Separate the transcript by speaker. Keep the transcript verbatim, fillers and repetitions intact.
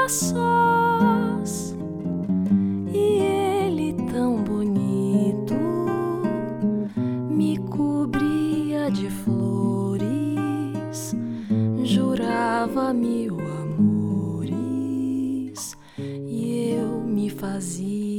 Speaker 1: sós, e ele tão bonito me cobria de flores, jurava mil amores e eu me fazia